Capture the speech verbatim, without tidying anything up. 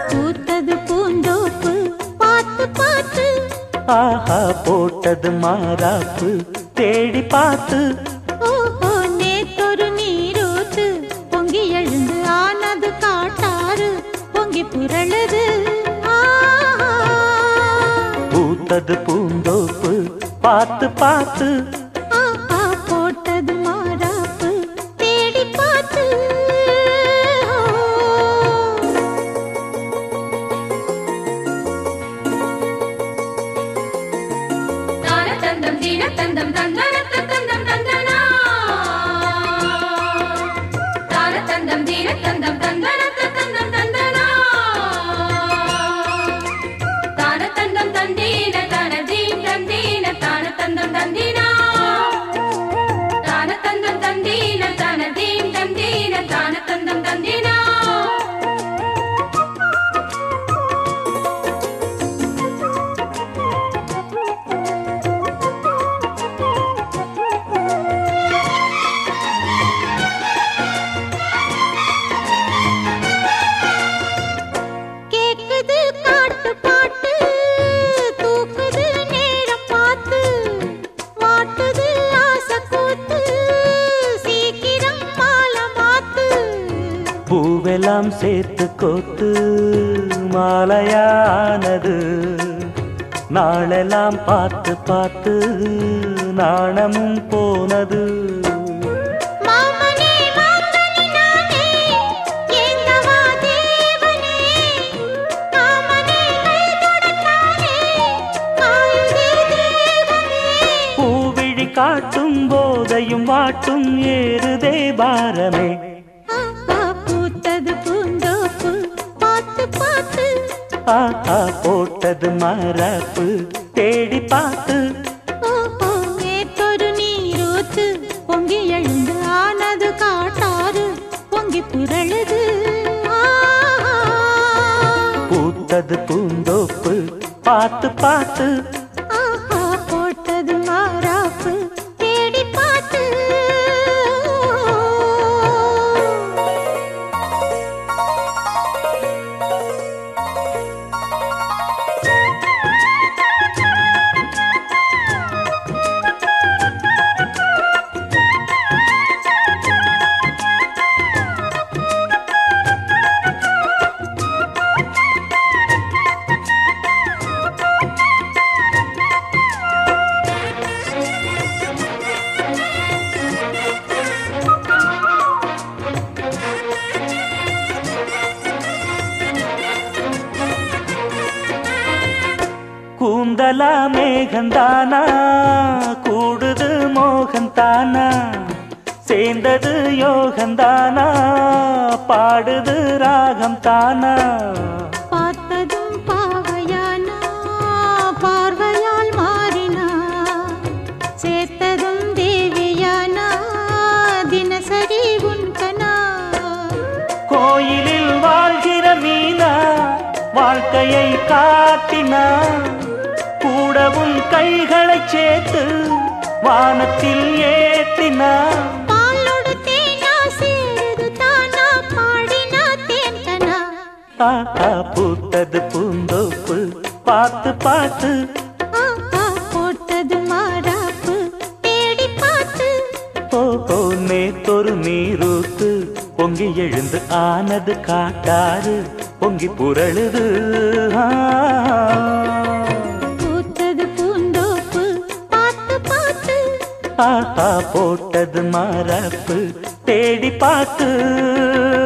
பூத்தது பூந்தோப்பு பார்த்து பார்த்து ஆஹா போட்டது மாறாப்பு தேடி பார்த்து ஓஹோ நேத்தொரு நீரூத்து பொங்கி எழுந்து ஆனது காட்டாறு பொங்கி புரளுது பூத்தது பூந்தோப்பு பார்த்து பார்த்து ஆஹா போட்டது மாறாப்பு தேடி பார்த்து தந்தம் தீன தந்தம் தந்தன தந்தம் தந்தனா தான தந்தம் தீன தந்தம் தந்தன தந்தம் தந்தனா தான தந்தம் தந்தீன தான தீன் தந்தீன தான தந்தம் தந்தீனா தான தந்தம் தந்தீன தான தீன் தந்தீன தான தந்தம் தந்தீனா பூவெல்லாம் சேர்த்து கோத்து மாலையானது நாளெல்லாம் பார்த்து பார்த்து நாணமும் போனது பூவிழி காட்டும் போதையும் வாட்டும் ஏறுதே பாரமே ஆஹா போட்டது மாறாப்பு தேடி பார்த்து நேத்தொரு நீரூத்து பொங்கி எழுந்து ஆனது காட்டாறு பொங்கி புரளுது பூத்தது பூந்தோப்பு பார்த்து பார்த்து ஆஹா போட்டது மாறாப்பு தேடி பார்த்து கூந்தலா மேகந்தானா கூடுது மோகந்தானா சேர்ந்தது யோகந்தானா பாடுது ராகம் தானா பார்த்ததும் பாவையானா பார்வையால் மாறினா சேர்த்ததும் தேவியானா தினசரி உன்கனா கோயிலில் வாழ்கிற மீனா வாழ்க்கையை காட்டினா கூடவும் கைகளை சேர்த்து வானத்தில் ஏற்றினா பாலோடு தேனா சேருது தானா பாடினா தேன்கனா ஆஹா பூத்தது பூந்தோப்பு பார்த்து பார்த்து ஆஹா போட்டது மாறாப்பு தேடி பார்த்து ஓஹோ நேத்தொரு நீரூத்து பொங்கி எழுந்து ஆனது காட்டாறு பொங்கி புரளுது பூத்தது பூந்தோப்பு பார்த்து பார்த்து ஆஹா போட்டது மாறாப்பு தேடி பார்த்து